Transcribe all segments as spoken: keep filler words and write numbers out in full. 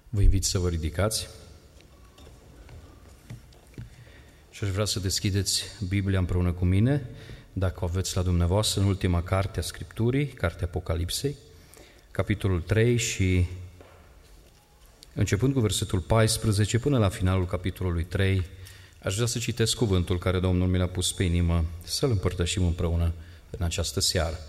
Vă invit să vă ridicați și aș vrea să deschideți Biblia împreună cu mine, dacă o aveți la dumneavoastră, în ultima carte a Scripturii, cartea Apocalipsei, capitolul trei și începând cu versetul paisprezece până la finalul capitolului trei, aș vrea să citesc cuvântul care Domnul mi l-a pus pe inimă, să-l împărtășim împreună în această seară.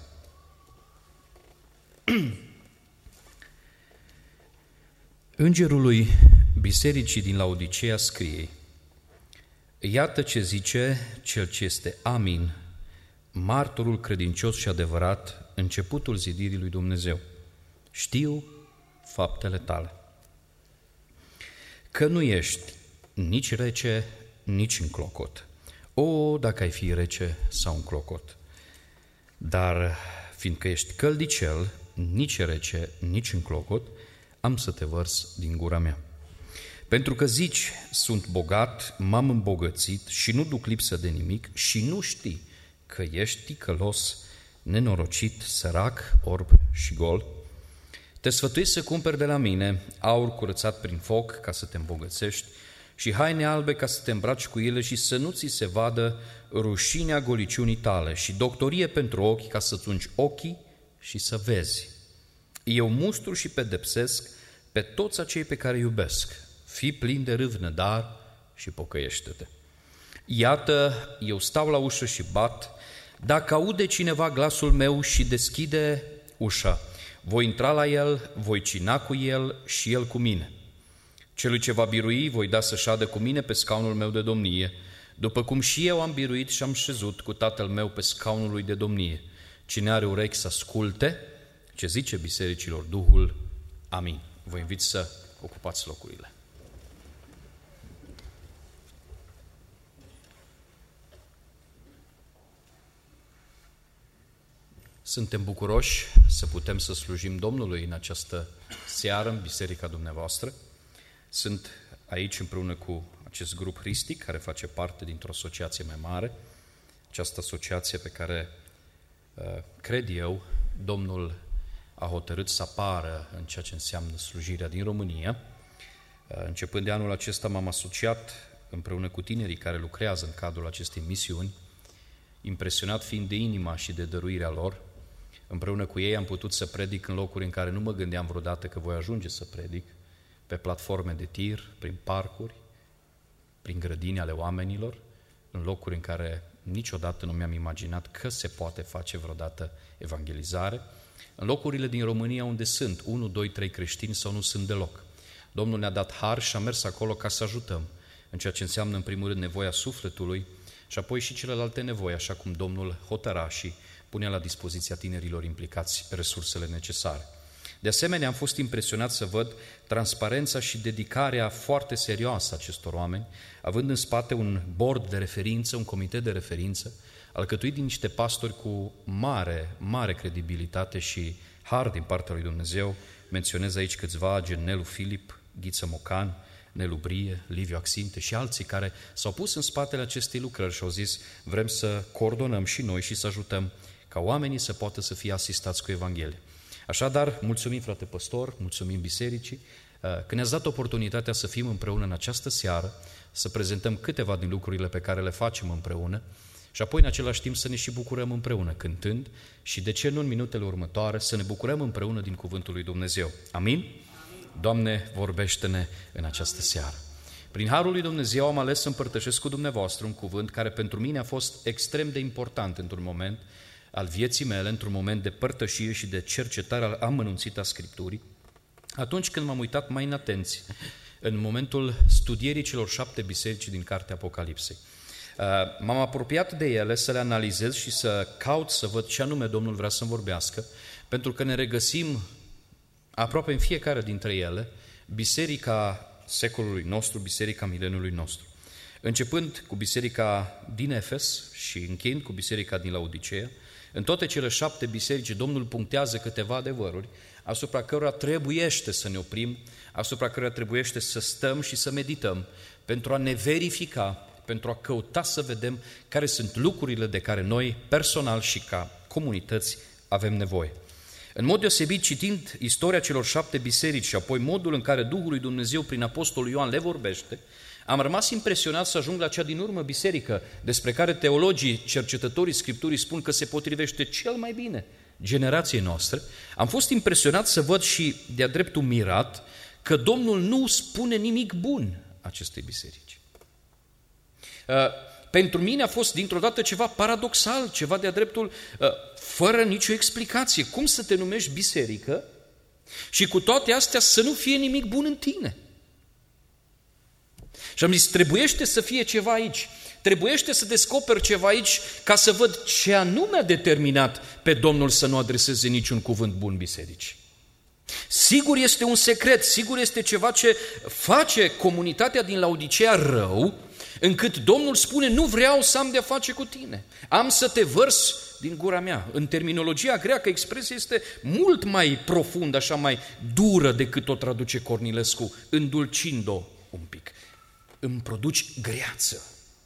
Îngerului bisericii din Laodiceea scrie: iată ce zice cel ce este Amin, martorul credincios și adevărat, începutul zidirii lui Dumnezeu. Știu faptele tale, că nu ești nici rece, nici înclocot. O, dacă ai fi rece sau înclocot! Dar fiindcă ești căldicel, nici rece, nici înclocot, am să te vărs din gura mea. Pentru că zici, sunt bogat, m-am îmbogățit și nu duc lipsă de nimic și nu știi că ești ticălos, nenorocit, sărac, orb și gol, te sfătuiesc să cumperi de la mine aur curățat prin foc ca să te îmbogățești și haine albe ca să te îmbraci cu ele și să nu ți se vadă rușinea goliciunii tale și doctorie pentru ochi ca să-ți ungi ochii și să vezi. Eu mustru și pedepsesc pe toți acei pe care iubesc. Fii plin de râvnă, dar și pocăiește-te. Iată, eu stau la ușă și bat. Dacă aude cineva glasul meu și deschide ușa, voi intra la el, voi cina cu el și el cu mine. Celui ce va birui, voi da să șadă cu mine pe scaunul meu de domnie, după cum și eu am biruit și am șezut cu Tatăl meu pe scaunul lui de domnie. Cine are urechi să asculte ce zice bisericilor Duhul. Amin. Vă invit să ocupați locurile. Suntem bucuroși să putem să slujim Domnului în această seară în biserica dumneavoastră. Sunt aici împreună cu acest grup Hristic, care face parte dintr-o asociație mai mare. Această asociație pe care, cred eu, Domnul a hotărât să apară în ceea ce înseamnă slujirea din România. Începând de anul acesta m-am asociat împreună cu tinerii care lucrează în cadrul acestei misiuni, impresionat fiind de inima și de dăruirea lor. Împreună cu ei am putut să predic în locuri în care nu mă gândeam vreodată că voi ajunge să predic, pe platforme de tir, prin parcuri, prin grădini ale oamenilor, în locuri în care niciodată nu mi-am imaginat că se poate face vreodată evangelizare, în locurile din România unde sunt unu, doi, trei creștini sau nu sunt deloc. Domnul ne-a dat har și a mers acolo ca să ajutăm în ceea ce înseamnă în primul rând nevoia sufletului și apoi și celelalte nevoi, așa cum Domnul hotăra și punea la dispoziția tinerilor implicați resursele necesare. De asemenea, am fost impresionat să văd transparența și dedicarea foarte serioasă a acestor oameni, având în spate un board de referință, un comitet de referință, alcătuit din niște pastori cu mare, mare credibilitate și har din partea lui Dumnezeu. Menționez aici câțiva, gen Nelu Filip, Ghiță Mocan, Nelu Brie, Liviu Axinte și alții care s-au pus în spatele acestei lucrări și au zis: vrem să coordonăm și noi și să ajutăm ca oamenii să poată să fie asistați cu Evanghelie. Așadar, mulțumim, frate păstor, mulțumim bisericii că ne-ați dat oportunitatea să fim împreună în această seară, să prezentăm câteva din lucrurile pe care le facem împreună și apoi în același timp să ne și bucurăm împreună cântând și, de ce nu, în minutele următoare să ne bucurăm împreună din cuvântul lui Dumnezeu. Amin? Amin. Doamne, vorbește-ne în această seară. Prin harul lui Dumnezeu am ales să împărtășesc cu dumneavoastră un cuvânt care pentru mine a fost extrem de important într-un moment al vieții mele, într-un moment de părtășie și de cercetare amănunțită a Scripturii, atunci când m-am uitat mai în atenție în momentul studierii celor șapte biserici din cartea Apocalipsei. M-am apropiat de ele să le analizez și să caut să văd ce anume Domnul vrea să-mi vorbească, pentru că ne regăsim aproape în fiecare dintre ele biserica secolului nostru, biserica mileniului nostru. Începând cu biserica din Efes și încheind cu biserica din Laodiceea, în toate cele șapte biserici Domnul punctează câteva adevăruri asupra cărora trebuiește să ne oprim, asupra cărora trebuiește să stăm și să medităm pentru a ne verifica, pentru a căuta să vedem care sunt lucrurile de care noi personal și ca comunități avem nevoie. În mod deosebit, citind istoria celor șapte biserici și apoi modul în care Duhul lui Dumnezeu prin Apostolul Ioan le vorbește, am rămas impresionat să ajung la cea din urmă biserică, despre care teologii, cercetătorii Scripturii spun că se potrivește cel mai bine generației noastre. Am fost impresionat să văd și de-a dreptul mirat că Domnul nu spune nimic bun acestei biserici. Pentru mine a fost dintr-o dată ceva paradoxal, ceva de-a dreptul fără nicio explicație. Cum să te numești biserică și cu toate astea să nu fie nimic bun în tine? Și am zis, trebuiește să fie ceva aici, trebuiește să descoperi ceva aici ca să văd ce anume a determinat pe Domnul să nu adreseze niciun cuvânt bun bisericii. Sigur este un secret, sigur este ceva ce face comunitatea din Laodicea rău, încât Domnul spune, nu vreau să am de-a face cu tine, am să te vărs din gura mea. În terminologia greacă, expresia este mult mai profundă, așa mai dură decât o traduce Cornilescu, îndulcind-o un pic. Îmi produci greață.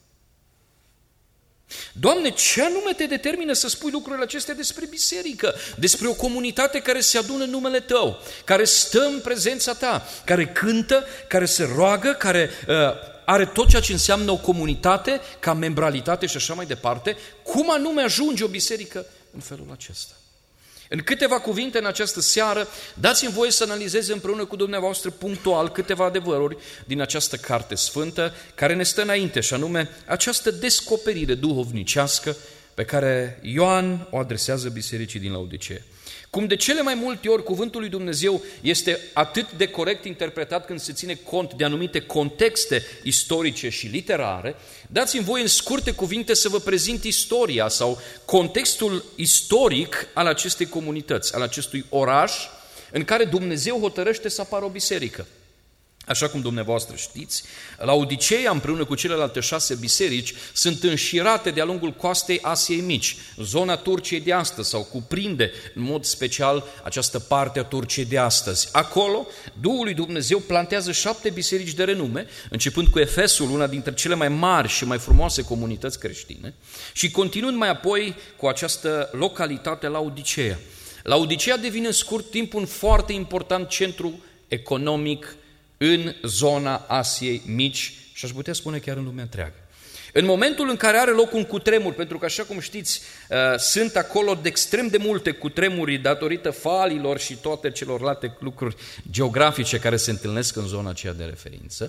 Doamne, ce anume te determină să spui lucrurile acestea despre biserică, despre o comunitate care se adună în numele Tău, care stă în prezența Ta, care cântă, care se roagă, care uh, are tot ceea ce înseamnă o comunitate, ca membralitate și așa mai departe? Cum anume ajunge o biserică în felul acesta? În câteva cuvinte în această seară, dați-mi voie să analizez împreună cu dumneavoastră punctual câteva adevăruri din această carte sfântă care ne stă înainte, și anume această descoperire duhovnicească pe care Ioan o adresează bisericii din Laodicea. Cum de cele mai multe ori cuvântul lui Dumnezeu este atât de corect interpretat când se ține cont de anumite contexte istorice și literare, dați-mi voi în scurte cuvinte să vă prezint istoria sau contextul istoric al acestei comunități, al acestui oraș în care Dumnezeu hotărăște să apară o biserică. Așa cum dumneavoastră știți, Laodicea împreună cu celelalte șase biserici sunt înșirate de-a lungul coastei Asiei Mici, zona Turciei de astăzi, sau cuprinde în mod special această parte a Turciei de astăzi. Acolo, Duhul lui Dumnezeu plantează șapte biserici de renume, începând cu Efesul, una dintre cele mai mari și mai frumoase comunități creștine, și continuând mai apoi cu această localitate Laodicea. Laodicea devine în scurt timp un foarte important centru economic în zona Asiei Mici și aș putea spune chiar în lumea întreagă. În momentul în care are loc un cutremur, pentru că așa cum știți, sunt acolo de extrem de multe cutremuri datorită falilor și toate celorlalte lucruri geografice care se întâlnesc în zona aceea de referință,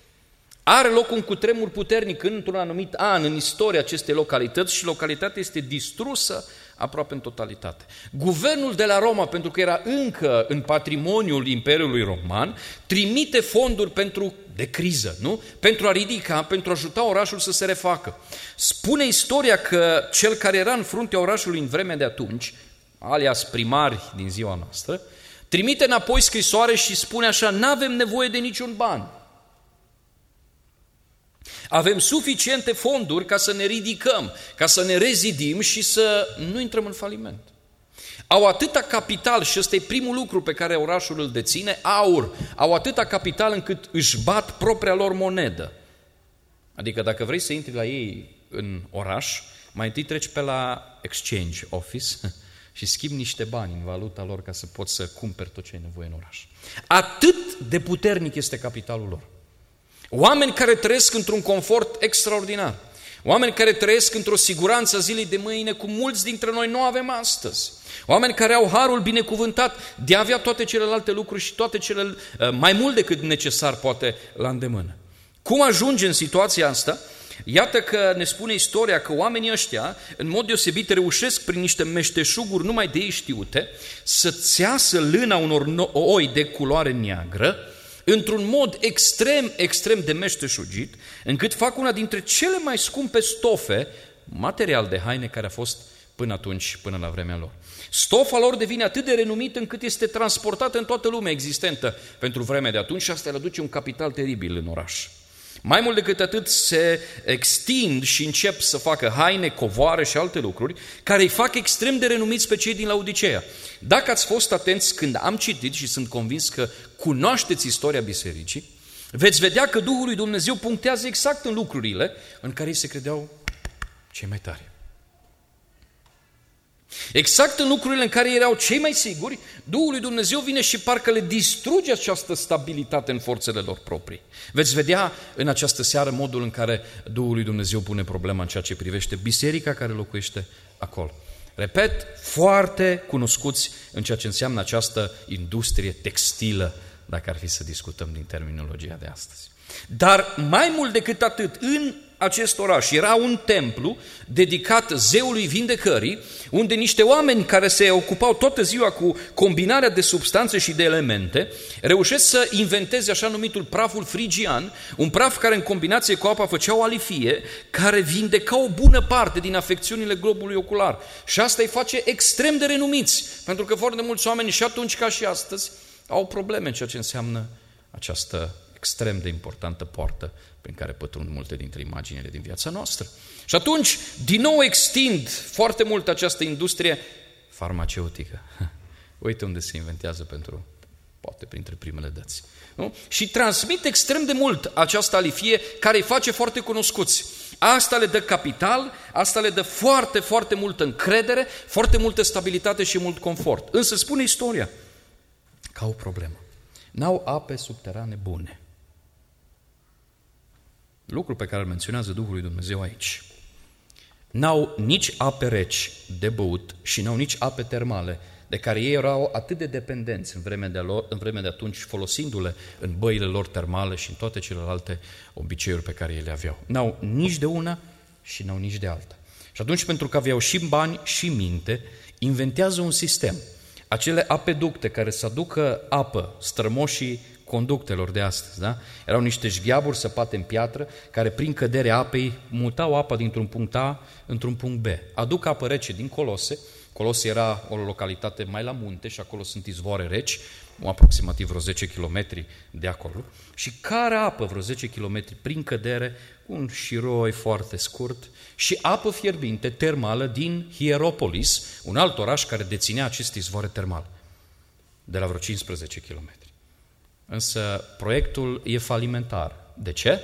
are loc un cutremur puternic într-un anumit an în istoria acestei localități și localitatea este distrusă aproape în totalitate. Guvernul de la Roma, pentru că era încă în patrimoniul Imperiului Roman, trimite fonduri pentru, de criză, nu? Pentru a ridica, pentru a ajuta orașul să se refacă. Spune istoria că cel care era în fruntea orașului în vremea de atunci, alias primari din ziua noastră, trimite înapoi scrisoare și spune așa, n-avem nevoie de niciun ban. Avem suficiente fonduri ca să ne ridicăm, ca să ne rezidim și să nu intrăm în faliment. Au atâta capital, și ăsta e primul lucru pe care orașul îl deține, aur, au atâta capital încât își bat propria lor monedă. Adică dacă vrei să intri la ei în oraș, mai întâi treci pe la exchange office și schimbi niște bani în valuta lor ca să poți să cumperi tot ce ai nevoie în oraș. Atât de puternic este capitalul lor. Oameni care trăiesc într-un confort extraordinar, oameni care trăiesc într-o siguranță zilei de mâine, cum mulți dintre noi nu avem astăzi, oameni care au harul binecuvântat de a avea toate celelalte lucruri și toate cele mai mult decât necesar poate la îndemână. Cum ajunge în situația asta? Iată că ne spune istoria că oamenii ăștia, în mod deosebit, reușesc prin niște meșteșuguri numai de ei știute să țeasă lâna unor oi de culoare neagră, într-un mod extrem, extrem de meșteșugit, încât fac una dintre cele mai scumpe stofe, material de haine care a fost până atunci, până la vremea lor. Stofa lor devine atât de renumită încât este transportată în toată lumea existentă pentru vremea de atunci și asta le aduce un capital teribil în oraș. Mai mult decât atât se extind și încep să facă haine, covoare și alte lucruri care îi fac extrem de renumiți pe cei din Laodicea. Dacă ați fost atenți când am citit și sunt convins că cunoașteți istoria bisericii, veți vedea că Duhul lui Dumnezeu punctează exact în lucrurile în care ei se credeau cei mai tari. Exact în lucrurile în care erau cei mai siguri, Duhul lui Dumnezeu vine și parcă le distruge această stabilitate în forțele lor proprii. Veți vedea în această seară modul în care Duhul lui Dumnezeu pune problema în ceea ce privește biserica care locuiește acolo. Repet, foarte cunoscuți în ceea ce înseamnă această industrie textilă, dacă ar fi să discutăm din terminologia de astăzi. Dar mai mult decât atât, în acest oraș era un templu dedicat zeului vindecării, unde niște oameni care se ocupau toată ziua cu combinarea de substanțe și de elemente, reușesc să inventeze așa numitul praful frigian, un praf care în combinație cu apa făcea o alifie, care vindeca o bună parte din afecțiunile globului ocular. Și asta îi face extrem de renumiți, pentru că foarte mulți oameni și atunci ca și astăzi au probleme în ceea ce înseamnă această extrem de importantă poartă prin care pătrund multe dintre imaginile din viața noastră. Și atunci, din nou extind foarte mult această industrie farmaceutică. Uite unde se inventează pentru, poate printre primele dăți. Nu? Și transmit extrem de mult această alifie care îi face foarte cunoscuți. Asta le dă capital, asta le dă foarte, foarte multă încredere, foarte multă stabilitate și mult confort. Însă spune istoria că au o problemă. N-au ape subterane bune. Lucru pe care îl menționează Duhul lui Dumnezeu aici. N-au nici ape reci de băut și n-au nici ape termale, de care ei erau atât de dependenți în vremea de, lor, în vremea de atunci, folosindu-le în băile lor termale și în toate celelalte obiceiuri pe care ei le aveau. N-au nici de una și n-au nici de alta. Și atunci, pentru că aveau și bani și minte, inventează un sistem. Acele apeducte care să aducă apă, strămoșii conductelor de astăzi, da? Erau niște șgheaburi săpate în piatră care prin căderea apei mutau apa dintr-un punct A într-un punct B. Aduc apă rece din Colose. Colose era o localitate mai la munte și acolo sunt izvoare reci, aproximativ vreo zece kilometri de acolo, și care apă vreo zece kilometri prin cădere, cu un șiroi foarte scurt, și apă fierbinte termală din Hieropolis, un alt oraș care deținea acest izvoare termal, de la vreo cincisprezece kilometri. Însă proiectul e falimentar. De ce?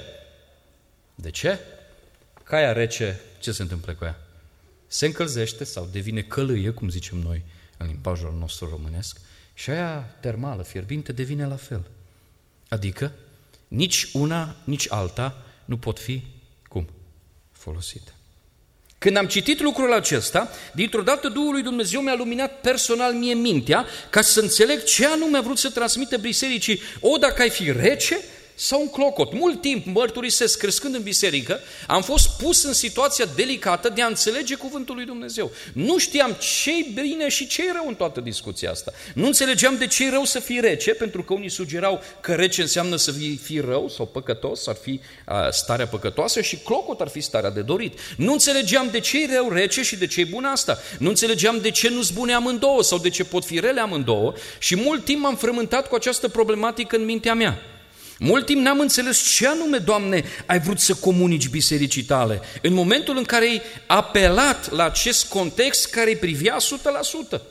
De ce? Caia rece, ce se întâmplă cu ea? Se încălzește sau devine călâie, cum zicem noi în limbajul nostru românesc, și aia termală, fierbinte, devine la fel. Adică nici una, nici alta nu pot fi, cum? Folosite. Când am citit lucrul acesta, dintr-o dată Duhul lui Dumnezeu mi-a luminat personal mie mintea ca să înțeleg ce anume a vrut să transmită bisericii, o dacă ai fi rece sau un clocot. Mult timp, mărturisesc, crescând în biserică, am fost pus în situația delicată de a înțelege cuvântul lui Dumnezeu. Nu știam ce-i bine și ce-i rău în toată discuția asta. Nu înțelegeam de ce-i rău să fii rece, pentru că unii sugerau că rece înseamnă să fii, fii rău sau păcătos, ar fi a, starea păcătoasă, și clocot ar fi starea de dorit. Nu înțelegeam de ce-i rău rece și de ce-i bun asta. Nu înțelegeam de ce nu-s bune amândouă sau de ce pot fi rele amândouă, și mult timp m-am frământat cu această problematică în mintea mea. Mult timp n-am înțeles ce anume, Doamne, ai vrut să comunici bisericii tale, în momentul în care ai apelat la acest context care îi privia o sută la sută,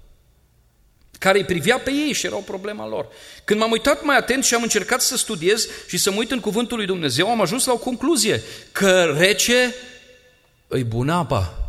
care îi privea pe ei și era o problema lor. Când m-am uitat mai atent și am încercat să studiez și să mă uit în cuvântul lui Dumnezeu, am ajuns la o concluzie, că rece îi bună apa.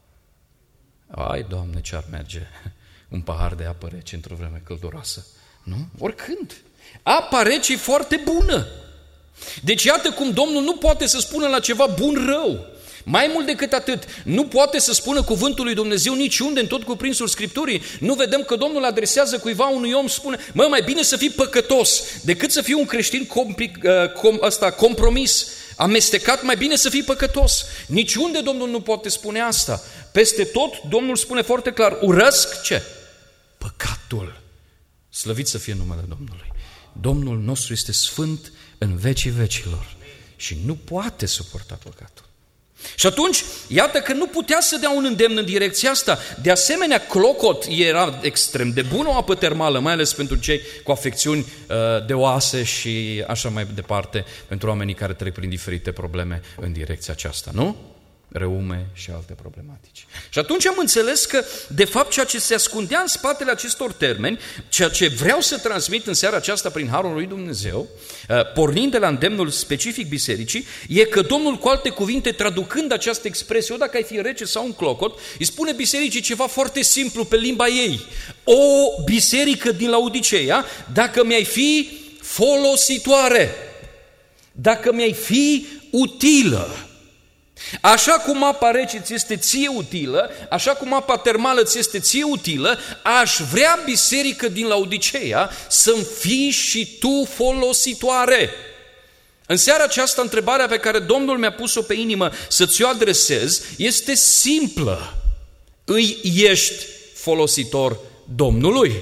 Ai, Doamne, ce-ar merge un pahar de apă rece într-o vreme călduroasă? Nu? Oricând. Apa rece e foarte bună. Deci iată cum Domnul nu poate să spună la ceva bun rău. Mai mult decât atât, nu poate să spună cuvântul lui Dumnezeu niciunde în tot cuprinsul Scripturii. Nu vedem că Domnul adresează cuiva unui om și spune: mă, mai bine să fii păcătos decât să fii un creștin complic, com, ăsta, compromis, amestecat, mai bine să fii păcătos. Niciunde Domnul nu poate spune asta. Peste tot Domnul spune foarte clar: urăsc ce? Păcatul. Slăvit să fie numele Domnului. Domnul nostru este sfânt în vecii vecilor și nu poate suporta păcatul. Și atunci, iată că nu putea să dea un îndemn în direcția asta. De asemenea, clocot era extrem de bună, o apă termală, mai ales pentru cei cu afecțiuni uh, de oase și așa mai departe, pentru oamenii care trec prin diferite probleme în direcția aceasta, nu? reume și alte problematici. Și atunci am înțeles că, de fapt, ceea ce se ascundea în spatele acestor termeni, ceea ce vreau să transmit în seara aceasta prin Harul lui Dumnezeu, pornind de la îndemnul specific bisericii, e că Domnul, cu alte cuvinte, traducând această expresie, o dacă ai fi rece sau un clocot, îi spune bisericii ceva foarte simplu pe limba ei. O biserică din Laodiceea, dacă mi-ai fi folositoare, dacă mi-ai fi utilă, așa cum apa rece ți este ție utilă, așa cum apa termală ți este ție utilă, aș vrea, biserică din Laodiceea, să-mi fii și tu folositoare. În seara aceasta, întrebarea pe care Domnul mi-a pus-o pe inimă să ți-o adresez este simplă. Îi ești folositor Domnului?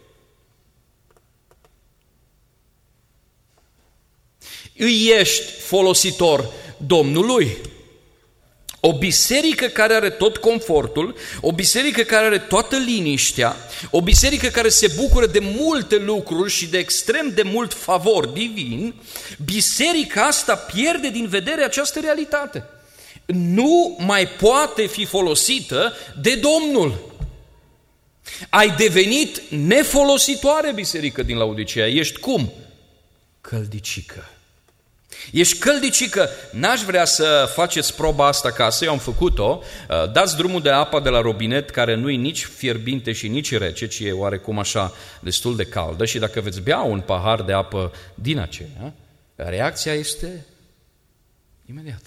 Îi ești folositor Domnului? O biserică care are tot confortul, o biserică care are toată liniștea, o biserică care se bucură de multe lucruri și de extrem de mult favor divin, biserica asta pierde din vedere această realitate. Nu mai poate fi folosită de Domnul. Ai devenit nefolositoare, biserică din Laodiceea. Ești cum? Căldicică. Ești căldicică, n-aș vrea să faceți proba asta acasă, eu am făcut-o, dați drumul de apă de la robinet care nu e nici fierbinte și nici rece, ci e oarecum așa destul de caldă și dacă veți bea un pahar de apă din aceea, reacția este imediată.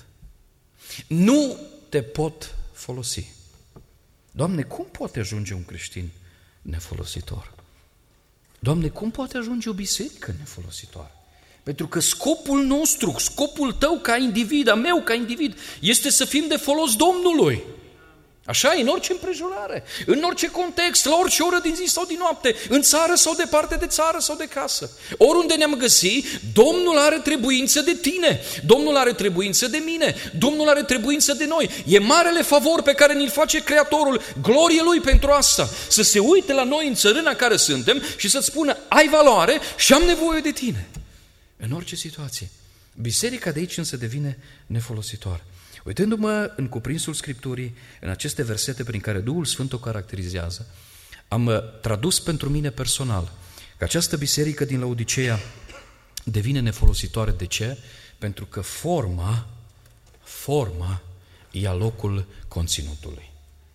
Nu te pot folosi. Doamne, cum poate ajunge un creștin nefolositor? Doamne, cum poate ajunge o biserică nefolositoare? Pentru că scopul nostru, scopul tău ca individ, a meu ca individ, este să fim de folos Domnului. Așa e în orice împrejurare, în orice context, la orice oră din zi sau din noapte, în țară sau departe de țară sau de casă. Oriunde ne-am găsit, Domnul are trebuință de tine, Domnul are trebuință de mine, Domnul are trebuință de noi. E marele favor pe care ni-l face Creatorul, glorie Lui pentru asta, să se uite la noi în țărâna care suntem și să-ți spună, ai valoare și am nevoie de tine. În orice situație. Biserica de aici însă devine nefolositoare. Uitându-mă în cuprinsul Scripturii, în aceste versete prin care Duhul Sfânt o caracterizează, am tradus pentru mine personal că această biserică din Laodiceea devine nefolositoare. De ce? Pentru că forma, forma ia locul conținutului.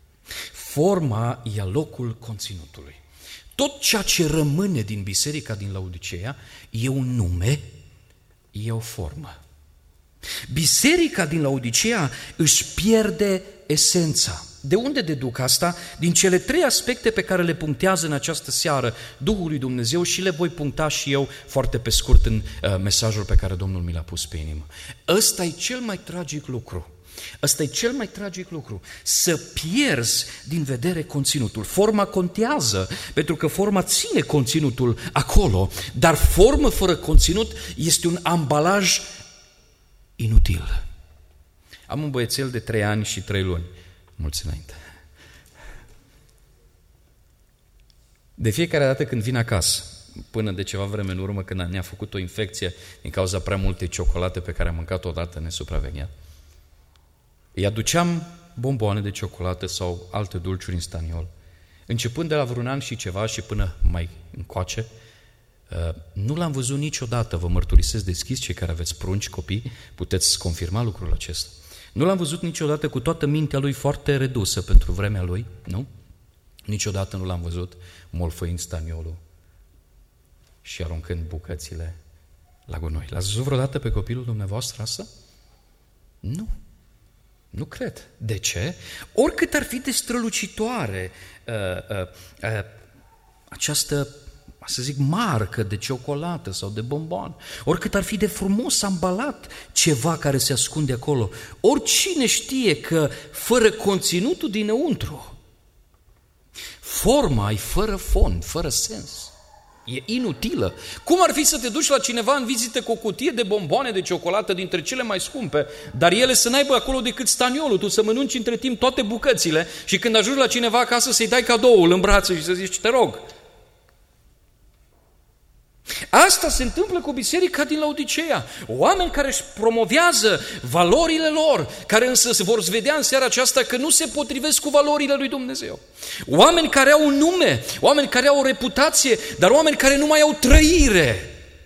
Forma ia locul conținutului. Tot ceea ce rămâne din biserica din Laodiceea e un nume, e o formă. Biserica din Laodiceea își pierde esența. De unde deduc asta? Din cele trei aspecte pe care le punctează în această seară Duhul lui Dumnezeu și le voi puncta și eu foarte pe scurt în uh, mesajul pe care Domnul mi l-a pus pe inimă. Ăsta e cel mai tragic lucru. Ăsta e cel mai tragic lucru, să pierzi din vedere conținutul. Forma contează, pentru că forma ține conținutul acolo, dar formă fără conținut este un ambalaj inutil. Am un băiețel de trei ani și trei luni, mulți înainte. De fiecare dată când vin acasă, până de ceva vreme în urmă, când ne-a făcut o infecție din cauza prea multe ciocolate pe care am mâncat odată nesupravegheat, îi aduceam bomboane de ciocolată sau alte dulciuri în staniol. Începând de la vreun an și ceva și până mai încoace, nu l-am văzut niciodată, vă mărturisesc deschis, cei care aveți prunci, copii, puteți confirma lucrul acesta. Nu l-am văzut niciodată cu toată mintea lui foarte redusă pentru vremea lui, nu? Niciodată nu l-am văzut molfăind staniolul și aruncând bucățile la gunoi. L-ați văzut vreodată pe copilul dumneavoastră asta? Nu. Nu cred. De ce? Oricât ar fi de strălucitoare uh, uh, uh, această, să zic, marcă de ciocolată sau de bombon, oricât ar fi de frumos ambalat ceva care se ascunde acolo, oricine știe că fără conținutul dinăuntru, forma e fără fond, fără sens. E inutilă. Cum ar fi să te duci la cineva în vizită cu o cutie de bomboane de ciocolată dintre cele mai scumpe, dar ele să n-aibă acolo decât staniolul, tu să mănânci între timp toate bucățile și când ajungi la cineva acasă să-i dai cadoul în brațe și să zici, te rog. Asta se întâmplă cu biserica din Laodiceea. Oameni care își promovează valorile lor, care însă se vor vedea în seara aceasta că nu se potrivesc cu valorile lui Dumnezeu. Oameni care au un nume, oameni care au o reputație, dar oameni care nu mai au trăire.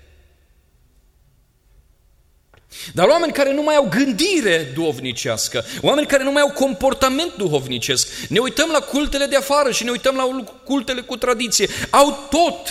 Dar oameni care nu mai au gândire duhovnicească, oameni care nu mai au comportament duhovnicesc. Ne uităm la cultele de afară și ne uităm la cultele cu tradiție. Au tot.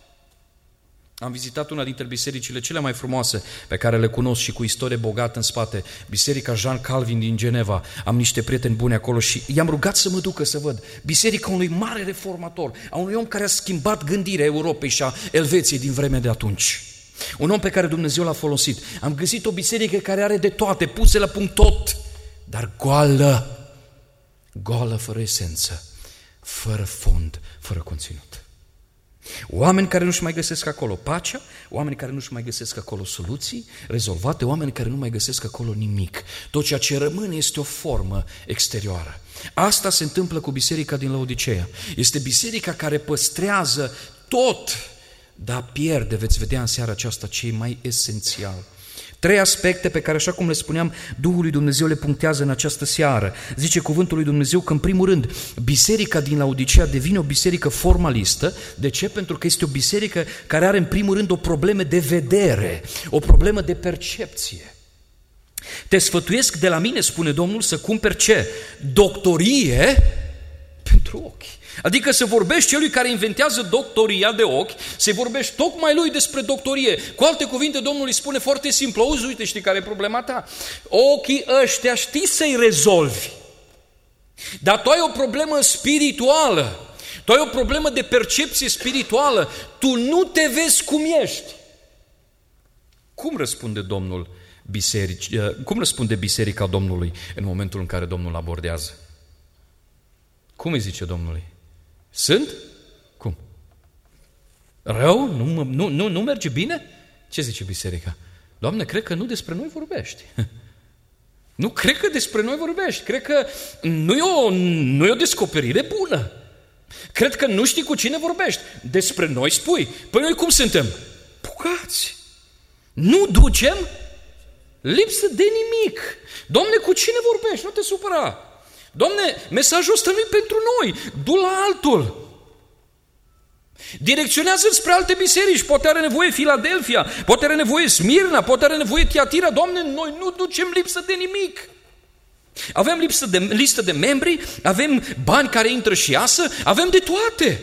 Am vizitat una dintre bisericile cele mai frumoase pe care le cunosc și cu istorie bogată în spate, Biserica Jean Calvin din Geneva. Am niște prieteni buni acolo și i-am rugat să mă ducă să văd biserica unui mare reformator, a unui om care a schimbat gândirea Europei și a Elveției din vremea de atunci. Un om pe care Dumnezeu l-a folosit. Am găsit o biserică care are de toate, puse la punct tot, dar goală, goală fără esență, fără fond, fără conținut. Oameni care nu-și mai găsesc acolo pacea, oameni care nu-și mai găsesc acolo soluții rezolvate, oameni care nu mai găsesc acolo nimic. Tot ceea ce rămâne este o formă exterioară. Asta se întâmplă cu biserica din Laodiceea. Este biserica care păstrează tot, dar pierde, veți vedea în seara aceasta, ce e mai esențial. Trei aspecte pe care, așa cum le spuneam, Duhul lui Dumnezeu le punctează în această seară. Zice cuvântul lui Dumnezeu că, în primul rând, biserica din Laodiceea devine o biserică formalistă. De ce? Pentru că este o biserică care are, în primul rând, o problemă de vedere, o problemă de percepție. Te sfătuiesc de la mine, spune Domnul, să cumperi ce? Doctorie pentru ochi. Adică să vorbești celui care inventează doctoria de ochi, să vorbești tocmai lui despre doctorie. Cu alte cuvinte, Domnul îi spune foarte simplu: auzi, uite, știi care e problema ta? Ochii ăștia știi să-i rezolvi, dar tu ai o problemă spirituală, tu ai o problemă de percepție spirituală, tu nu te vezi cum ești. Cum răspunde Domnul biserici, cum răspunde biserica Domnului în momentul în care Domnul abordează? Cum îi zice Domnului? Sunt? Cum? Rău? Nu, nu, nu, nu merge bine? Ce zice biserica? Doamne, cred că nu despre noi vorbești. Nu cred că despre noi vorbești. Cred că nu e o, nu e o descoperire bună. Cred că nu știi cu cine vorbești. Despre noi spui. Păi noi cum suntem? Pucați. Nu ducem lipsă de nimic. Doamne, cu cine vorbești? Nu te supăra. Doamne, mesajul ăsta nu-i pentru noi, du-l la altul. Direcționează-l spre alte biserici, poate are nevoie Filadelfia, poate are nevoie Smirna, poate are nevoie Tiatira. Doamne, noi nu ducem lipsă de nimic. Avem lipsă de, listă de membri, avem bani care intră și iasă, avem de toate.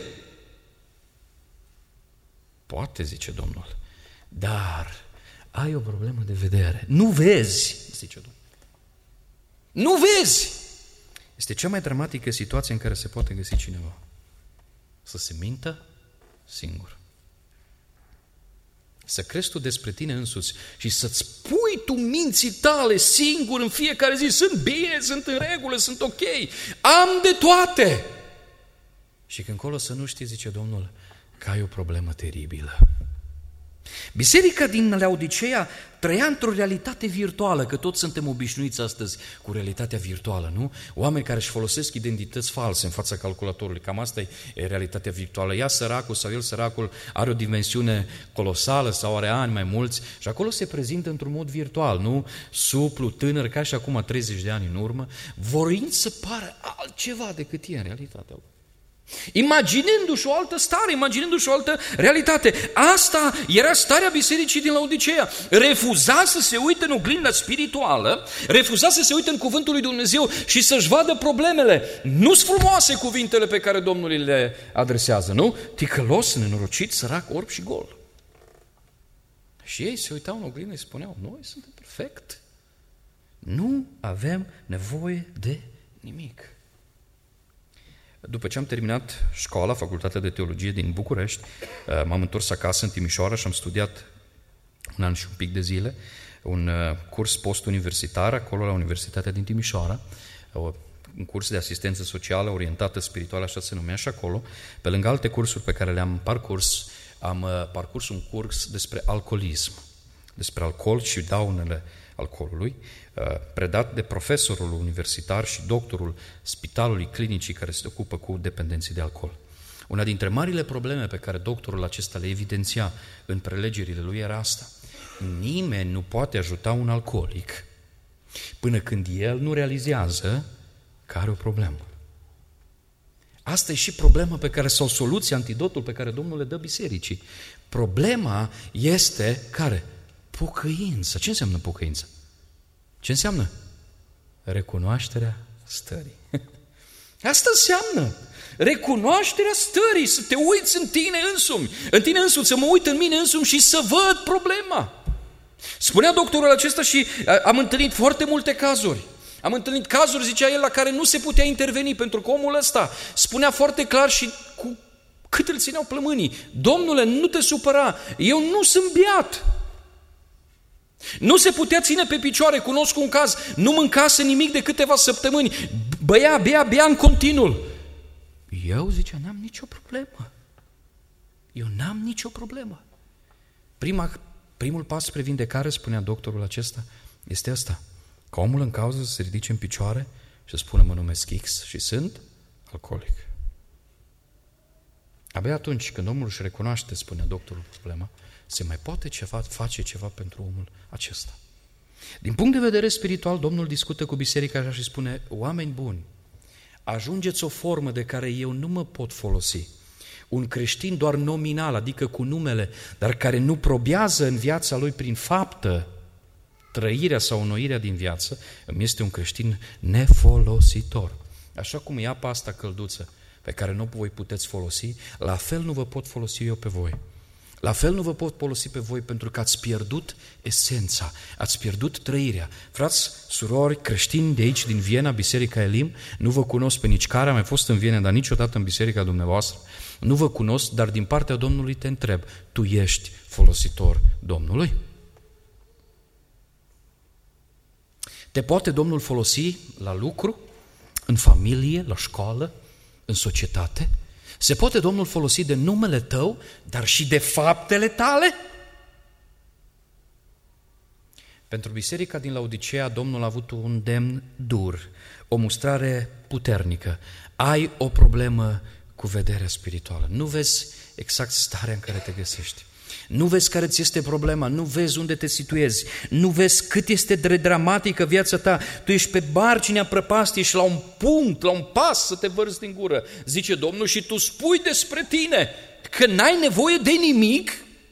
Poate, zice Domnul, dar ai o problemă de vedere. Nu vezi, zice Domnul. Nu vezi. Este cea mai dramatică situație în care se poate găsi cineva. Să se mintă singur. Să crezi tu despre tine însuți și să-ți spui tu minții tale singur în fiecare zi: sunt bine, sunt în regulă, sunt ok, am de toate. Și când încolo să nu știi, zice Domnul, că ai o problemă teribilă. Biserica din Laodiceea trăia într-o realitate virtuală, că toți suntem obișnuiți astăzi cu realitatea virtuală, nu? Oameni care își folosesc identități false în fața calculatorului, cam asta e realitatea virtuală. Ea săracul sau el săracul are o dimensiune colosală sau are ani mai mulți și acolo se prezintă într-un mod virtual, nu? Suplu, tânăr, ca și acum treizeci de ani în urmă, vorind să pară altceva decât e în realitatea. Imaginându-și o altă stare, imaginându-și o altă realitate. Asta era starea bisericii din Laodiceea. Refuza să se uite în oglinda spirituală, refuza să se uite în cuvântul lui Dumnezeu și să-și vadă problemele. Nu-s frumoase cuvintele pe care Domnul le adresează, nu? Ticălos, nenorocit, sărac, orb și gol. Și ei se uitau în oglindă și spuneau: noi suntem perfect. Nu avem nevoie de nimic. După ce am terminat școala, Facultatea de Teologie din București, m-am întors acasă în Timișoara și am studiat un an și un pic de zile un curs post-universitar acolo la Universitatea din Timișoara, un curs de asistență socială orientată spirituală, așa se numea și acolo. Pe lângă alte cursuri pe care le-am parcurs, am parcurs un curs despre alcoolism, despre alcool și daunele alcoolului, predat de profesorul universitar și doctorul spitalului clinicii care se ocupă cu dependenții de alcool. Una dintre marile probleme pe care doctorul acesta le evidenția în prelegerile lui era asta. Nimeni nu poate ajuta un alcoolic până când el nu realizează că are o problemă. Asta e și problema pe care, sau soluția, antidotul pe care Domnul le dă bisericii. Problema este care? Pocăință. Ce înseamnă pocăință? Ce înseamnă? Recunoașterea stării. Asta înseamnă recunoașterea stării, să te uiți în tine însumi, în tine însuți, să mă uit în mine însumi și să văd problema. Spunea doctorul acesta și am întâlnit foarte multe cazuri. Am întâlnit cazuri, zicea el, la care nu se putea interveni, pentru că omul ăsta spunea foarte clar și cu cât îl țineau plămânii: Domnule, nu te supăra, eu nu sunt beat. Nu se putea ține pe picioare, cunosc un caz, nu mâncase nimic de câteva săptămâni, băia, bea, bea în continuu. Eu, zicea, n-am nicio problemă. Eu n-am nicio problemă. Prima, primul pas spre vindecare, spunea doctorul acesta, este asta: ca omul în cauză să se ridice în picioare și să spună: mă numesc X și sunt alcoolic. Abia atunci când omul își recunoaște, spunea doctorul, problema, se mai poate ceva, face ceva pentru omul acesta. Din punct de vedere spiritual, Domnul discută cu biserica așa și spune: oameni buni, ajungeți o formă de care eu nu mă pot folosi. Un creștin doar nominal, adică cu numele, dar care nu probează în viața lui prin faptă trăirea sau înnoirea din viață, îmi este un creștin nefolositor. Așa cum e apa asta călduță pe care nu voi puteți folosi, la fel nu vă pot folosi eu pe voi. La fel nu vă pot folosi pe voi pentru că ați pierdut esența, ați pierdut trăirea. Frați, surori, creștini de aici, din Viena, Biserica Elim, nu vă cunosc pe nici care, am mai fost în Viena, dar niciodată în biserica dumneavoastră, nu vă cunosc, dar din partea Domnului te întreb: tu ești folositor Domnului? Te poate Domnul folosi la lucru, în familie, la școală, în societate? Se poate Domnul folosi de numele tău, dar și de faptele tale? Pentru biserica din Laodicea, Domnul a avut un demn dur, o mustrare puternică. Ai o problemă cu vederea spirituală. Nu vezi exact starea în care te găsești. Nu vezi care ți este problema, nu vezi unde te situezi, nu vezi cât este de dramatică viața ta. Tu ești pe marginea prăpastiei și la un punct, la un pas să te vărzi din gură, zice Domnul, și tu spui despre tine că n-ai nevoie de nimic.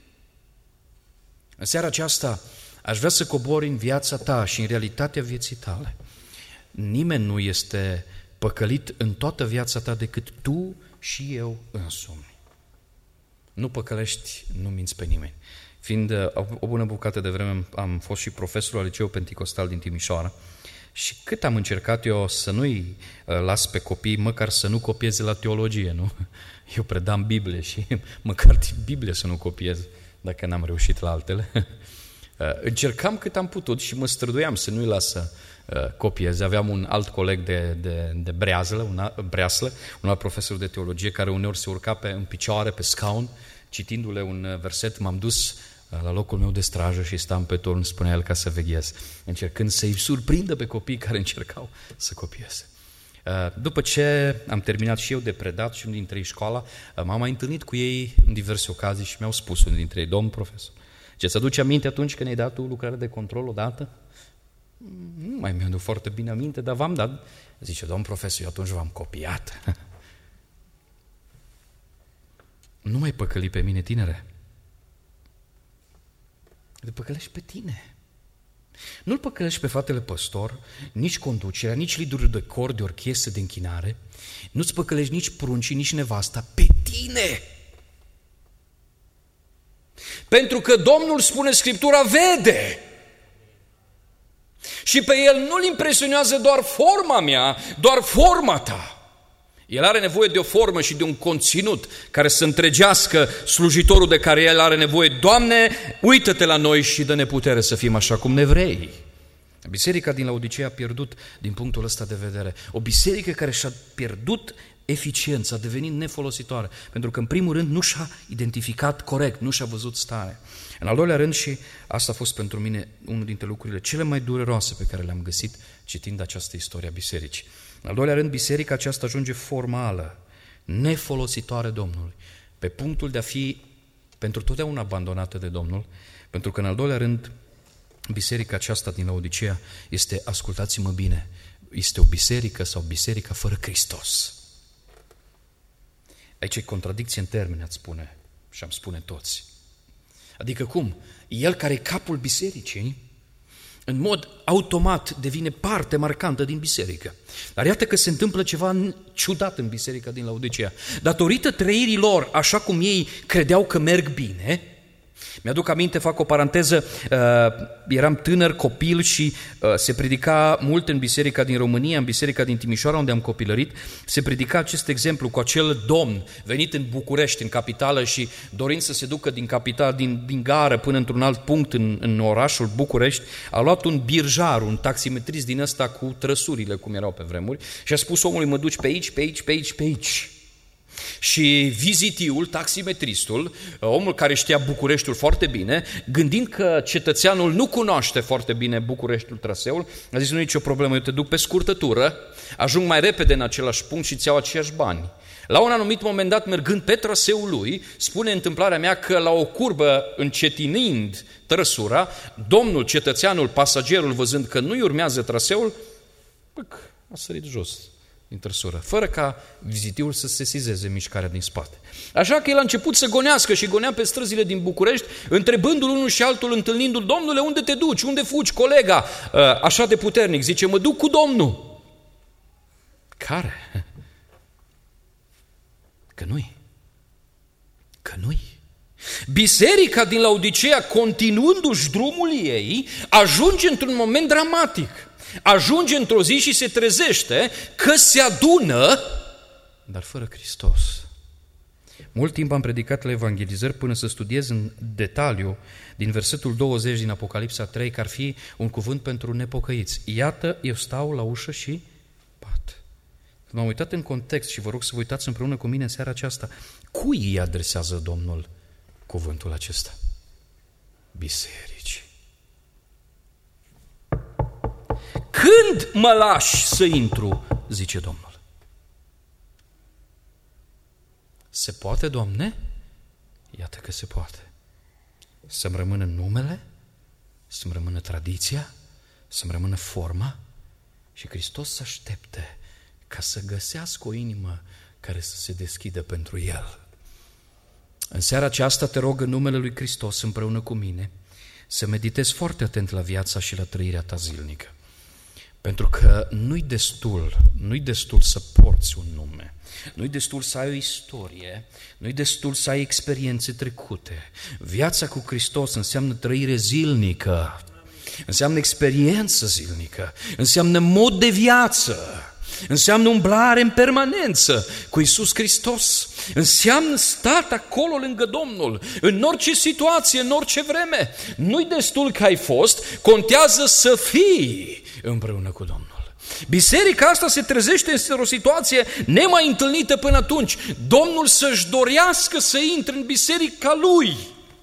În seara aceasta aș vrea să cobori în viața ta și în realitatea vieții tale. Nimeni nu este păcălit în toată viața ta decât tu și eu însumi. Nu păcălești, nu minți pe nimeni. Fiind o bună bucată de vreme am fost și profesor al Liceului Penticostal din Timișoara și cât am încercat eu să nu-i las pe copii, măcar să nu copieze la teologie, nu? Eu predam Biblie și măcar Biblie să nu copiez, dacă n-am reușit la altele. Încercam cât am putut și mă străduiam să nu-i las să copieze. Aveam un alt coleg de, de, de breazlă, un alt, breaslă, un alt profesor de teologie, care uneori se urca pe, în picioare, pe scaun, citindu-le un verset. M-am dus la locul meu de strajă și stam pe turn, spunea el, ca să veghez, încercând să-i surprindă pe copii care încercau să copieze. După ce am terminat și eu de predat și unul dintre ei școala, m-am mai întâlnit cu ei în diverse ocazii și mi-au spus unul dintre ei: domn profesor, ce-ți aduce aminte atunci când ai dat tu lucrare de control odată? Nu mai mi-aduc foarte bine aminte, dar v-am dat. Zice: domn profesor, eu atunci v-am copiat. Nu mai păcăli pe mine, tinere. Te păcălești pe tine. Nu-l păcălești pe fratele păstor, nici conducerea, nici liderul de cor, de orchestră, de închinare. Nu-ți păcălești nici pruncii, nici nevasta, pe tine. Pentru că Domnul, spune Scriptura, vede. Și pe El nu-L impresionează doar forma mea, doar forma ta. El are nevoie de o formă și de un conținut care să întregească slujitorul de care El are nevoie. Doamne, uită-te la noi și dă-ne putere să fim așa cum ne vrei. Biserica din Laodicea a pierdut din punctul ăsta de vedere. O biserică care și-a pierdut eficiența, a devenit nefolositoare, pentru că în primul rând nu și-a identificat corect, nu și-a văzut starea. În al doilea rând, și asta a fost pentru mine unul dintre lucrurile cele mai dureroase pe care le-am găsit citind această istorie a bisericii. În al doilea rând, biserica aceasta ajunge formală, nefolositoare Domnului, pe punctul de a fi pentru totdeauna abandonată de Domnul, pentru că, în al doilea rând, biserica aceasta din Laodicea este, ascultați-mă bine, este o biserică sau biserica fără Hristos. Aici e contradicție în termeni, ați spune, și am spune toți. Adică cum? El care e capul bisericii, în mod automat devine parte marcantă din biserică. Dar iată că se întâmplă ceva ciudat în biserica din Laodicea. Datorită trăirii lor, așa cum ei credeau că merg bine, mi-aduc aminte, fac o paranteză, eram tânăr, copil și se predica mult în biserica din România, în biserica din Timișoara, unde am copilărit, se predica acest exemplu cu acel domn venit în București, în capitală, și dorind să se ducă din capitală, din, din gară până într-un alt punct în, în orașul București, a luat un birjar, un taximetrist din ăsta cu trăsurile, cum erau pe vremuri, și a spus omului: mă duci pe aici, pe aici, pe aici, pe aici. Și vizitiul, taximetristul, omul care știa Bucureștiul foarte bine, gândind că cetățeanul nu cunoaște foarte bine Bucureștiul, traseul, a zis: nu e nicio problemă, eu te duc pe scurtătură, ajung mai repede în același punct și îți iau aceiași bani. La un anumit moment dat, mergând pe traseul lui, spune întâmplarea mea că la o curbă, încetinind trăsura, domnul, cetățeanul, pasagerul, văzând că nu-i urmează traseul, păc, a sărit jos din trăsură, fără ca vizitiul să sesizeze mișcarea din spate. Așa că el a început să gonească și gonea pe străzile din București, întrebându-l unul și altul, întâlnindu-l: Domnule, unde te duci? Unde fugi, colega? Așa de puternic, zice: mă duc cu Domnul. Care? Că nu-i. Că nu-i. Biserica din Laodicea, continuându-și drumul ei, ajunge într-un moment dramatic. Ajunge într-o zi și se trezește că se adună, dar fără Hristos. Mult timp am predicat la evangelizări până să studiez în detaliu din versetul douăzeci din Apocalipsa trei, că ar fi un cuvânt pentru nepocăiți. Iată, eu stau la ușă și bat. Când m-am uitat în context și vă rog să vă uitați împreună cu mine în seara aceasta, cui îi adresează Domnul cuvântul acesta? Biserici. Când mă lași să intru, zice Domnul. Se poate, Doamne? Iată că se poate. Să-mi rămână numele, să-mi rămână tradiția, să-mi rămână forma, și Hristos să aștepte ca să găsească o inimă care să se deschidă pentru El. În seara aceasta te rog, în numele lui Hristos, împreună cu mine, să meditezi foarte atent la viața și la trăirea ta zilnică. Pentru că nu-i destul, nu-i destul să porți un nume, nu-i destul să ai o istorie, nu-i destul să ai experiențe trecute. Viața cu Hristos înseamnă trăire zilnică, înseamnă experiență zilnică, înseamnă mod de viață, înseamnă umblare în permanență cu Iisus Hristos, înseamnă stat acolo lângă Domnul, în orice situație, în orice vreme. Nu-i destul că ai fost, contează să fii împreună cu Domnul. Biserica asta se trezește într-o situație nemai întâlnită până atunci. Domnul să-și dorească să intre în biserica Lui.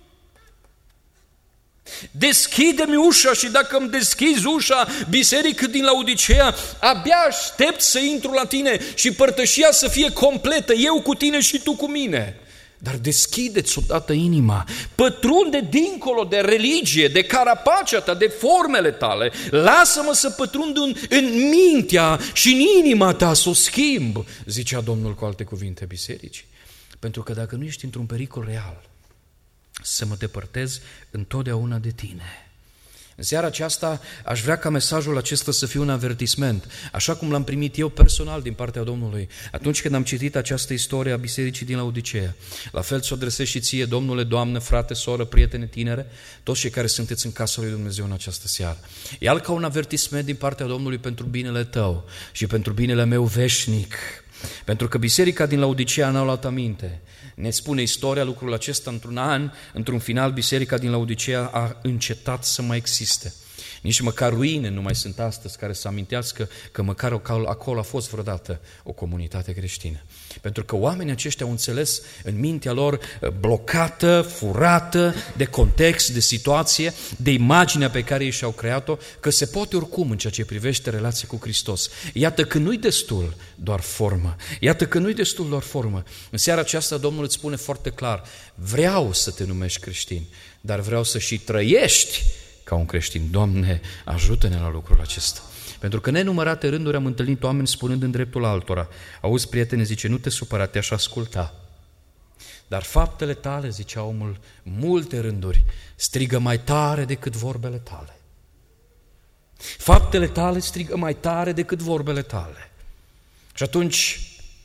Deschide-mi ușa și dacă îmi deschizi ușa, biserică din Laodicea, abia aștept să intru la tine și părtășia să fie completă, eu cu tine și tu cu mine. Dar deschide-ți odată inima, pătrunde dincolo de religie, de carapacea ta, de formele tale, lasă-mă să pătrund în, în mintea și în inima ta, să o schimb, zicea Domnul cu alte cuvinte bisericii. Pentru că dacă nu ești într-un pericol real, să mă depărtez întotdeauna de tine. În seara aceasta aș vrea ca mesajul acesta să fie un avertisment, așa cum l-am primit eu personal din partea Domnului atunci când am citit această istorie a bisericii din Laodicea. La fel ți-o adresez și ție, Domnule, Doamnă, frate, soră, prietene, tinere, toți cei care sunteți în casa lui Dumnezeu în această seară. Ia-l ca un avertisment din partea Domnului pentru binele tău și pentru binele meu veșnic. Pentru că biserica din Laodicea n-a luat aminte. Ne spune istoria lucrul acesta: într-un an, într-un final, biserica din Laodicea a încetat să mai existe. Nici măcar ruine nu mai sunt astăzi care să amintească că măcar acolo a fost vreodată o comunitate creștină. Pentru că oamenii aceștia au înțeles în mintea lor blocată, furată de context, de situație, de imaginea pe care ei și-au creat-o, că se poate oricum în ceea ce privește relația cu Hristos. Iată că nu-i destul doar formă. Iată că nu-i destul doar formă. În seara aceasta Domnul îți spune foarte clar, vreau să te numești creștin, dar vreau să și trăiești ca un creștin. Doamne, ajută-ne la lucrul acesta. Pentru că nenumărate rânduri am întâlnit oameni spunând în dreptul altora, auzi, prietene, zice, nu te supăra, te-aș asculta. Dar faptele tale, zicea omul, multe rânduri, strigă mai tare decât vorbele tale. Faptele tale strigă mai tare decât vorbele tale. Și atunci,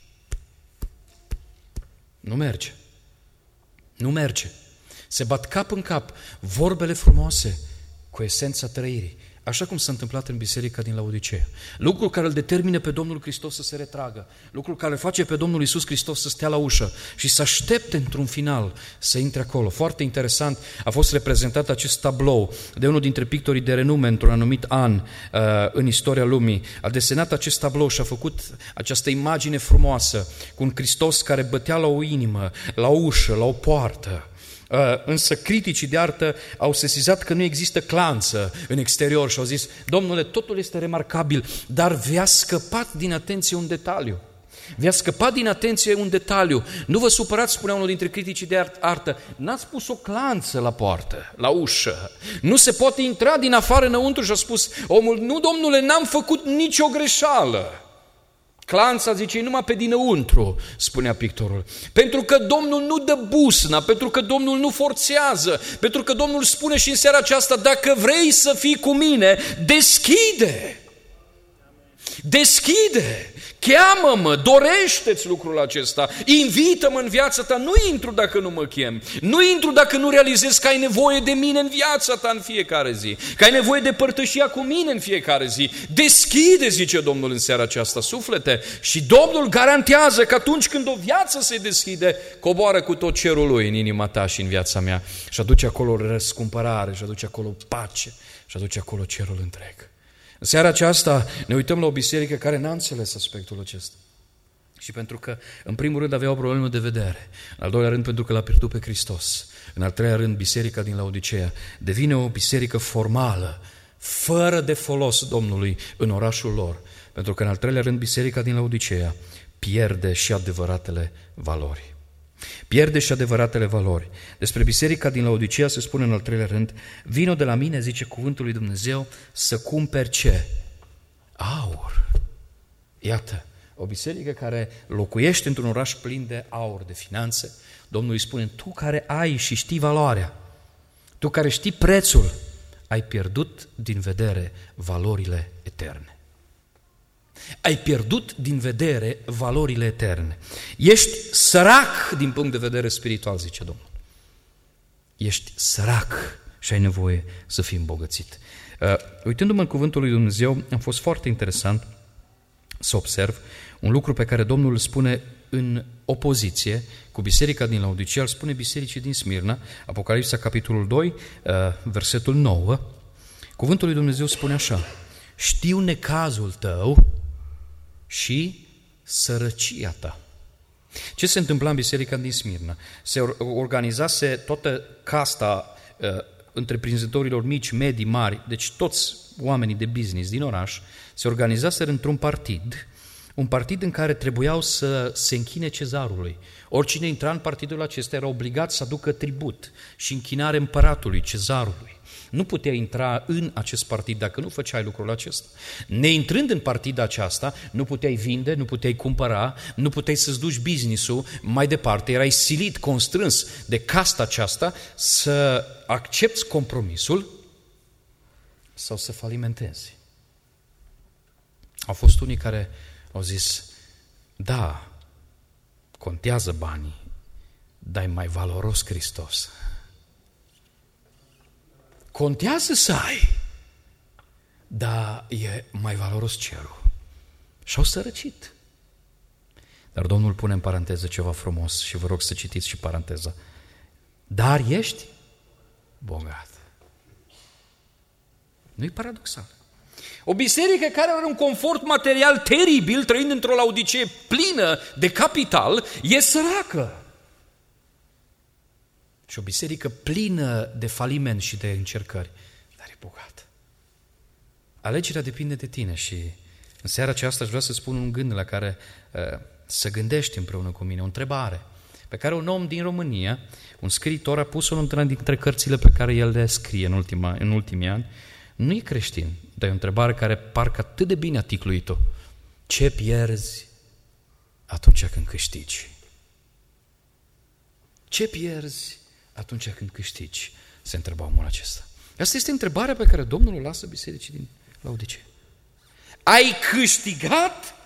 nu merge. Nu merge. Se bat cap în cap vorbele frumoase cu esența trăirii, așa cum s-a întâmplat în biserica din Laodicea. Lucrul care îl determine pe Domnul Hristos să se retragă, lucrul care îl face pe Domnul Iisus Hristos să stea la ușă și să aștepte într-un final să intre acolo. Foarte interesant a fost reprezentat acest tablou de unul dintre pictorii de renume într-un anumit an uh, în istoria lumii. A desenat acest tablou și a făcut această imagine frumoasă cu un Hristos care bătea la o inimă, la o ușă, la o poartă. Însă criticii de artă au sesizat că nu există clanță în exterior și au zis, domnule, totul este remarcabil, dar vi-a scăpat din atenție un detaliu. Vi-a scăpat din atenție un detaliu. Nu vă supărați, spunea unul dintre criticii de artă, n-ați pus o clanță la poartă, la ușă. Nu se poate intra din afară înăuntru și a spus omul, nu, domnule, n-am făcut nicio greșeală. Clanța, zice, numai pe dinăuntru, spunea pictorul. Pentru că Domnul nu dă busna, pentru că Domnul nu forțează, pentru că Domnul spune și în seara aceasta, dacă vrei să fii cu mine, deschide! Deschide! Cheamă-mă, dorește-ți lucrul acesta, invită-mă în viața ta, nu intru dacă nu mă chem, nu intru dacă nu realizez că ai nevoie de mine în viața ta în fiecare zi, că ai nevoie de părtășia cu mine în fiecare zi. Deschide, zice Domnul în seara aceasta, suflete, și Domnul garantează că atunci când o viață se deschide, coboară cu tot cerul lui în inima ta și în viața mea și aduce acolo răscumpărare, și aduce acolo pace, și aduce acolo cerul întreg. În seara aceasta ne uităm la o biserică care n-a înțeles aspectul acesta. Și pentru că, în primul rând, avea o problemă de vedere, în al doilea rând, pentru că l-a pierdut pe Hristos, în al treilea rând, biserica din Laodicea devine o biserică formală, fără de folos Domnului în orașul lor, pentru că, în al treilea rând, biserica din Laodicea pierde și adevăratele valori. Pierde și adevăratele valori. Despre biserica din Laodicea se spune în al treilea rând, vino de la mine, zice cuvântul lui Dumnezeu, să cumperi ce? Aur. Iată, o biserică care locuiește într-un oraș plin de aur, de finanțe. Domnul îi spune, tu care ai și știi valoarea, tu care știi prețul, ai pierdut din vedere valorile eterne. Ai pierdut din vedere valorile eterne. Ești sărac din punct de vedere spiritual, zice Domnul. Ești sărac și ai nevoie să fii îmbogățit. Uh, uitându-mă în cuvântul lui Dumnezeu, am fost foarte interesant să observ un lucru pe care Domnul îl spune în opoziție cu biserica din Laodicea, îl spune bisericii din Smirna, Apocalipsa, capitolul doi, uh, versetul nouă. Cuvântul lui Dumnezeu spune așa, știu necazul tău și sărăcia ta. Ce se întâmpla în biserica din Smirna? Se organizase toată casta uh, întreprinzătorilor mici, medii, mari, deci toți oamenii de business din oraș, se organizaseră într-un partid, un partid în care trebuiau să se închine cezarului. Oricine intra în partidul acesta era obligat să aducă tribut și închinare împăratului, cezarului. Nu puteai intra în acest partid dacă nu făceai lucrul acesta. Neintrând în partida aceasta, nu puteai vinde, nu puteai cumpăra, nu puteai să-ți duci business-ul mai departe. Erai silit, constrâns de casta aceasta să accepți compromisul sau să falimentezi. Au fost unii care au zis, da, contează banii, dar e mai valoros Hristos. Contează să ai, dar e mai valoros cerul. Și-au sărăcit. Dar Domnul pune în paranteză ceva frumos și vă rog să citiți și paranteza. Dar ești bogat. Nu-i paradoxal? O biserică care are un confort material teribil, trăind într-o Laodicee plină de capital, e săracă. Și o biserică plină de faliment și de încercări, dar e bogată. Alegerea depinde de tine și în seara aceasta aș vrea să spun un gând la care uh, să gândești împreună cu mine, o întrebare pe care un om din România, un scriitor, a pus-o în una dintre cărțile pe care el le scrie în, ultima, în ultimii ani. Nu e creștin, dar e o întrebare care parcă atât de bine a ticluit-o. Ce pierzi atunci când câștigi? Ce pierzi atunci când câștigi? Se întreba omul acesta. Asta este întrebarea pe care Domnul o lasă bisericii din Laodicee. Ai câștigat,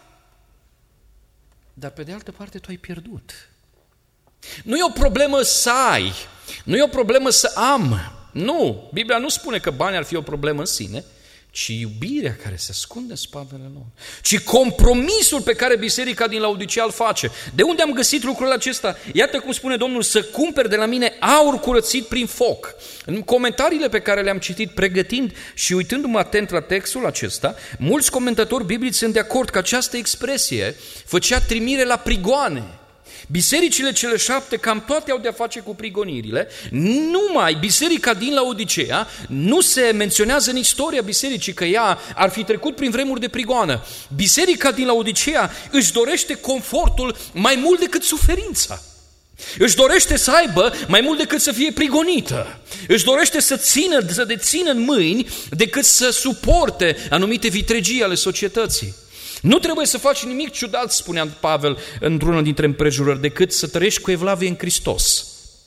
dar pe de altă parte tu ai pierdut. Nu e o problemă să ai, nu e o problemă să am. Nu, Biblia nu spune că banii ar fi o problemă în sine, ci iubirea care se ascunde în spatele lor, ci compromisul pe care biserica din Laodicea îl face. De unde am găsit lucrul acesta? Iată cum spune Domnul, să cumperi de la mine aur curățit prin foc. În comentariile pe care le-am citit pregătind și uitându-mă atent la textul acesta, mulți comentatori biblici sunt de acord că această expresie făcea trimire la prigoane. Bisericile cele șapte cam toate au de-a face cu prigonirile, numai biserica din Laodicea nu se menționează în istoria bisericii că ea ar fi trecut prin vremuri de prigoană. Biserica din Laodicea își dorește confortul mai mult decât suferința. Își dorește să aibă mai mult decât să fie prigonită. Își dorește să țină, să dețină în mâini decât să suporte anumite vitregii ale societății. Nu trebuie să faci nimic ciudat, spunea Pavel într-una dintre împrejurări, decât să trăiești cu evlavie în Hristos.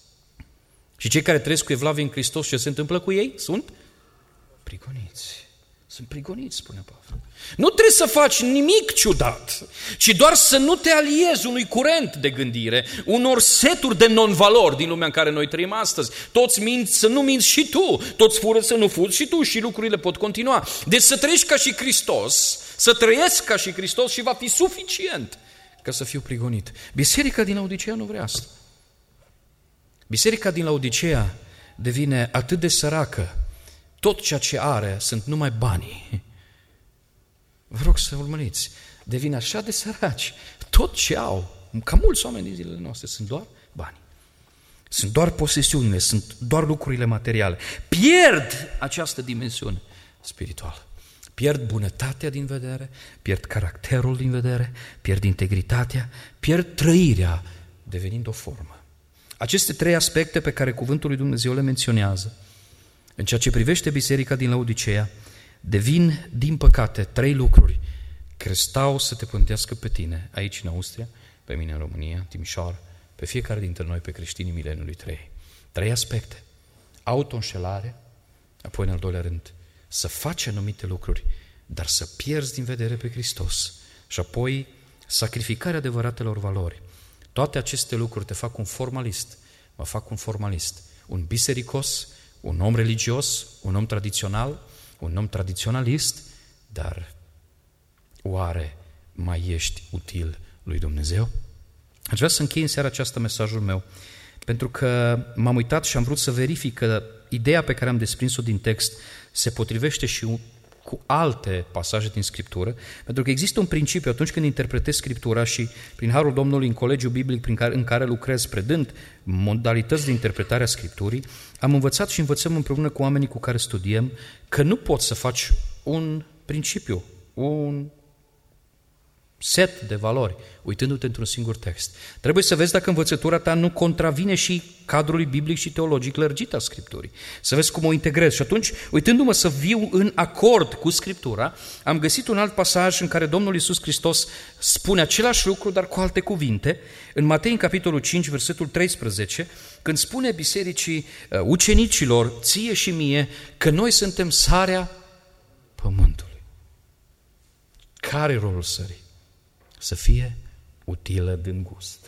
Și cei care trăiesc cu evlavie în Hristos, ce se întâmplă cu ei? Sunt prigoniți. Sunt prigoniți, spune Pavel. Nu trebuie să faci nimic ciudat, ci doar să nu te aliezi unui curent de gândire, unor seturi de non-valori din lumea în care noi trăim astăzi. Toți minți să nu minți și tu, toți fură să nu furi și tu și lucrurile pot continua. Deci să trăiești ca și Hristos, să trăiesc ca și Hristos și va fi suficient ca să fiu prigonit. Biserica din Laodicea nu vrea asta. Biserica din Laodicea devine atât de săracă, tot ceea ce are sunt numai banii. Vă rog să urmăriți, devin așa de săraci, tot ce au, ca mulți oameni din zilele noastre, sunt doar bani. Sunt doar posesiunile, sunt doar lucrurile materiale. Pierd această dimensiune spirituală. Pierd bunătatea din vedere, pierd caracterul din vedere, pierd integritatea, pierd trăirea, devenind o formă. Aceste trei aspecte pe care cuvântul lui Dumnezeu le menționează, în ceea ce privește biserica din Laodicea, devin, din păcate, trei lucruri care stau să te pântească pe tine, aici în Austria, pe mine în România, Timișoara, pe fiecare dintre noi, pe creștinii mileniului trei. Trei aspecte. Auto-înșelare, apoi în al doilea rând, să faci anumite lucruri, dar să pierzi din vedere pe Hristos. Și apoi, sacrificarea adevăratelor valori. Toate aceste lucruri te fac un formalist, mă fac un formalist, un bisericos, un om religios, un om tradițional, un om tradiționalist, dar oare mai ești util lui Dumnezeu? Aș vrea să închei în seara aceasta mesajul meu, pentru că m-am uitat și am vrut să verific că ideea pe care am desprins-o din text se potrivește și cu alte pasaje din Scriptură, pentru că există un principiu atunci când interpretezi Scriptura și prin harul Domnului în colegiul biblic prin care, în care lucrez predând modalități de interpretare a Scripturii, am învățat și învățăm împreună cu oamenii cu care studiem că nu poți să faci un principiu, un set de valori, uitându-te într-un singur text. Trebuie să vezi dacă învățătura ta nu contravine și cadrului biblic și teologic lărgit al Scripturii. Să vezi cum o integrezi. Și atunci, uitându-mă să viu în acord cu Scriptura, am găsit un alt pasaj în care Domnul Iisus Hristos spune același lucru, dar cu alte cuvinte, în Matei, în capitolul cinci, versetul treisprezece, când spune bisericii ucenicilor, ție și mie, că noi suntem sarea pământului. Care e rolul sării? Să fie utilă din gust.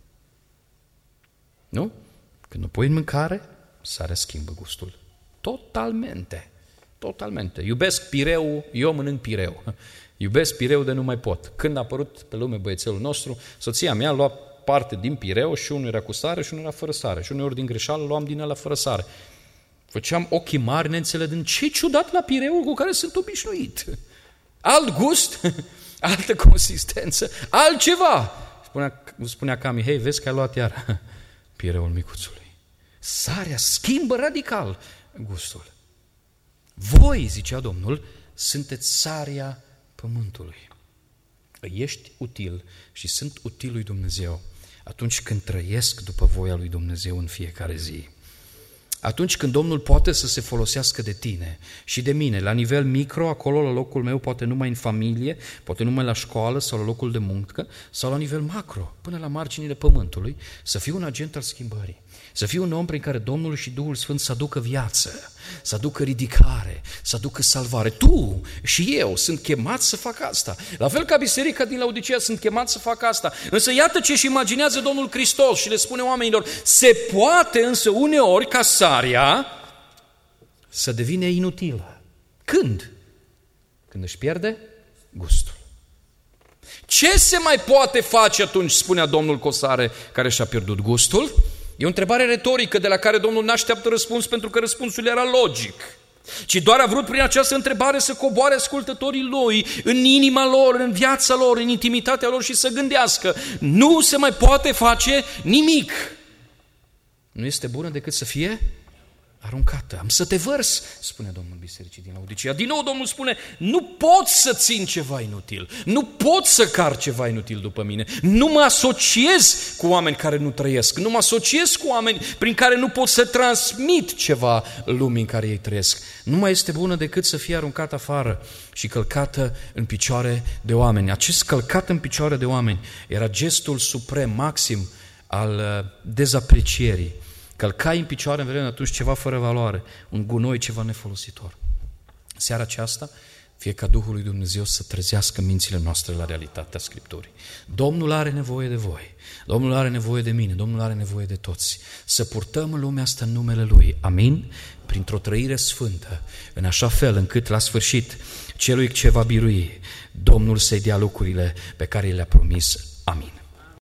Nu? Când o pui în mâncare, sarea schimbă gustul. Totalmente. Totalmente. Iubesc pireu, eu mănânc pireu. Iubesc pireu de nu mai pot. Când a apărut pe lume băiețelul nostru, soția mea a luat parte din pireu și unul era cu sare și unul era fără sare. Și uneori din greșeală luam din ăla fără sare. Făceam ochii mari neînțelegând ce ciudat la pireul cu care sunt obișnuit. Alt gust, altă consistență, altceva. Spunea, spunea Cami, hei, vezi că ai luat iar pireul micuțului. Sarea schimbă radical gustul. Voi, zicea Domnul, sunteți sarea pământului. Ești util și sunt util lui Dumnezeu atunci când trăiesc după voia lui Dumnezeu în fiecare zi. Atunci când Domnul poate să se folosească de tine și de mine, la nivel micro, acolo, la locul meu, poate numai în familie, poate numai la școală sau la locul de muncă, sau la nivel macro, până la marginile pământului, să fiu un agent al schimbării. Să fiu un om prin care Domnul și Duhul Sfânt să aducă viață, să aducă ridicare, să aducă salvare. Tu și eu sunt chemați să fac asta. La fel ca biserica din Laodicea sunt chemați să fac asta. Însă iată ce își imaginează Domnul Hristos și le spune oamenilor, se poate însă uneori ca sarea să devine inutilă. Când? Când își pierde gustul. Ce se mai poate face atunci, spunea Domnul cu o sare care și-a pierdut gustul? E o întrebare retorică de la care Domnul n-așteaptă răspuns pentru că răspunsul era logic. Ci doar a vrut prin această întrebare să coboare ascultătorii lui în inima lor, în viața lor, în intimitatea lor și să gândească. Nu se mai poate face nimic. Nu este bună decât să fie aruncată. Am să te vărs, spune Domnul Bisericii din Laodicea. Din nou Domnul spune, nu pot să țin ceva inutil, nu pot să car ceva inutil după mine, nu mă asociez cu oameni care nu trăiesc, nu mă asociez cu oameni prin care nu pot să transmit ceva lumii în care ei trăiesc. Nu mai este bună decât să fie aruncată afară și călcată în picioare de oameni. Acest călcat în picioare de oameni era gestul suprem, maxim al dezaprecierii. Călcai în picioare în vedere atunci ceva fără valoare, un gunoi, ceva nefolositor. Seara aceasta, fie ca Duhul lui Dumnezeu să trezească mințile noastre la realitatea Scripturii. Domnul are nevoie de voi, Domnul are nevoie de mine, Domnul are nevoie de toți. Să purtăm lumea asta în numele Lui, amin? Printr-o trăire sfântă, în așa fel încât la sfârșit celui ce va birui, Domnul să-i dea lucrurile pe care le-a promis, amin.